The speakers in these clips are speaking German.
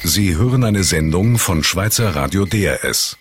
Sie hören eine Sendung von Schweizer Radio DRS.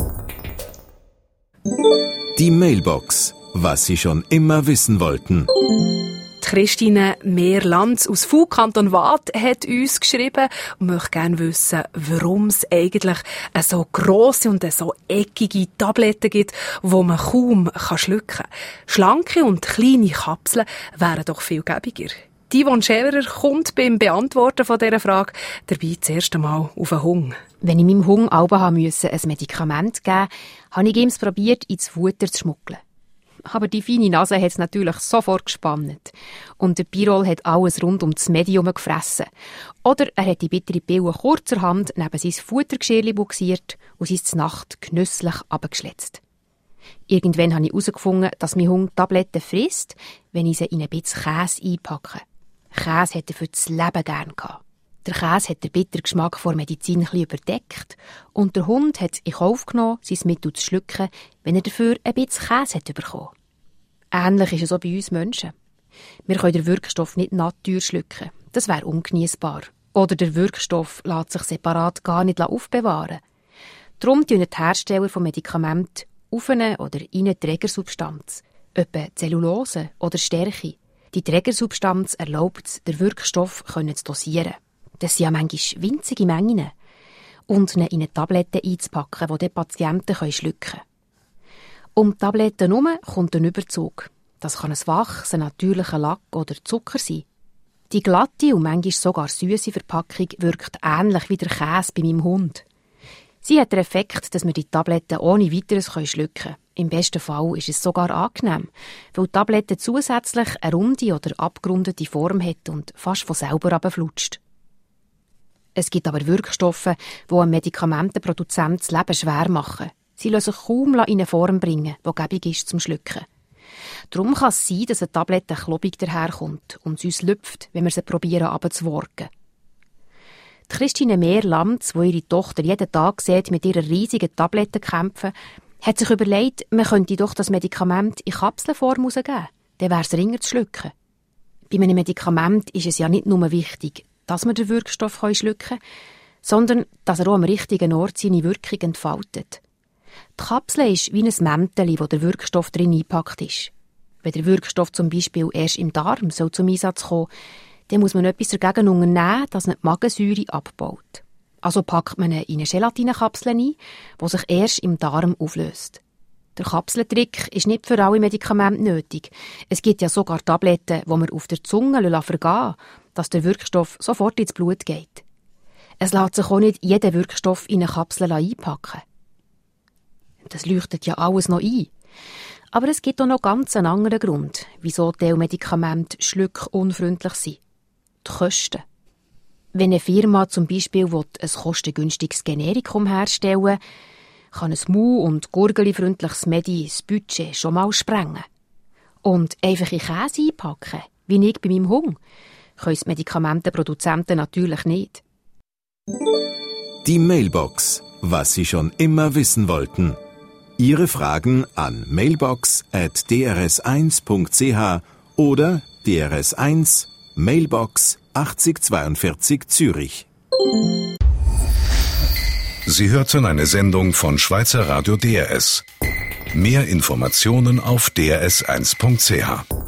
Die Mailbox. Was Sie schon immer wissen wollten. Christine Mehrlanz aus Fug, Kanton Waadt, hat uns geschrieben und möchte gerne wissen, warum es eigentlich eine so grosse und eine so eckige Tablette gibt, die man kaum schlucken kann. Schlanke und kleine Kapseln wären doch viel gäbiger. Die Yvonne Scherer kommt beim Beantworten von dieser Frage dabei zuerst einmal auf den Hunger. Wenn ich meinem Hunger ein Medikament geben musste, habe ich ihm probiert, ins Futter zu schmuggeln. Aber die feine Nase hat es natürlich sofort gespannt. Und der Pirol hat alles rund um das Medium gefressen. Oder er hat die bittere Pille kurzerhand neben sein Futtergeschirrchen buxiert und sie zur Nacht genüsslich abgeschletzt. Irgendwann habe ich herausgefunden, dass mein Hund Tabletten frisst, wenn ich sie in ein bisschen Käse einpacke. Käse hat er für das Leben gern gehabt. Der Käse hat den bitteren Geschmack von Medizin ein bisschen überdeckt und der Hund hat es in Kauf genommen, sein Mittel zu schlucken, wenn er dafür ein bisschen Käse hat bekommen. Ähnlich ist es auch bei uns Menschen. Wir können den Wirkstoff nicht natürlich schlucken. Das wäre ungeniessbar. Oder der Wirkstoff lässt sich separat gar nicht aufbewahren. Darum tun die Hersteller von Medikamenten auf eine oder in eine Trägersubstanz, etwa Zellulose oder Stärke. Die Trägersubstanz erlaubt es, den Wirkstoff zu dosieren. Das sind ja manchmal winzige Mengen. Und ihn in eine Tablette einzupacken, die die Patienten schlucken können. Um die Tabletten herum kommt ein Überzug. Das kann ein Wachs, ein natürlicher Lack oder Zucker sein. Die glatte und manchmal sogar süße Verpackung wirkt ähnlich wie der Käse bei meinem Hund. Sie hat den Effekt, dass wir die Tabletten ohne Weiteres schlucken können. Im besten Fall ist es sogar angenehm, weil die Tablette zusätzlich eine runde oder abgerundete Form hat und fast von selber herunterflutscht. Es gibt aber Wirkstoffe, die einem Medikamentenproduzenten das Leben schwer machen. Sie lassen sich kaum in eine Form bringen, die gäbig ist zum Schlucken. Darum kann es sein, dass eine Tablette klobig daherkommt und uns lüpft, wenn wir sie probieren abzuworgen. Die Christine Mehrlanz, die ihre Tochter jeden Tag sieht, mit ihrer riesigen Tablette kämpfen, hat sich überlegt, man könnte doch das Medikament in Kapselform herausgeben. Dann wäre es ringer zu schlucken. Bei einem Medikament ist es ja nicht nur wichtig, dass man den Wirkstoff schlucken kann, sondern dass er auch am richtigen Ort seine Wirkung entfaltet. Die Kapsel ist wie ein Mäntel, wo der Wirkstoff drin eingepackt ist. Wenn der Wirkstoff zum Beispiel erst im Darm zum Einsatz kommen soll, dann muss man etwas dagegen unternehmen, dass man die Magensäure abbaut. Also packt man ihn in eine Gelatinkapsel ein, die sich erst im Darm auflöst. Der Kapseltrick ist nicht für alle Medikamente nötig. Es gibt ja sogar Tabletten, die man auf der Zunge vergehen lassen, dass der Wirkstoff sofort ins Blut geht. Es lässt sich auch nicht jeder Wirkstoff in eine Kapsel einpacken. Das leuchtet ja alles noch ein. Aber es gibt auch noch ganz einen anderen Grund, wieso diese Medikamente schluckunfreundlich sind. Die Kosten. Wenn eine Firma zum Beispiel ein kostengünstiges Generikum herstellen will, kann ein mau- und gurgelifreundliches Medi das Budget schon mal sprengen. Und einfach in Käse einpacken, wie ich bei meinem Hund, können die Medikamentenproduzenten natürlich nicht. Die Mailbox. Was Sie schon immer wissen wollten. Ihre Fragen an mailbox@drs1.ch oder DRS1 Mailbox 8042 Zürich. Sie hörten eine Sendung von Schweizer Radio DRS. Mehr Informationen auf drs1.ch.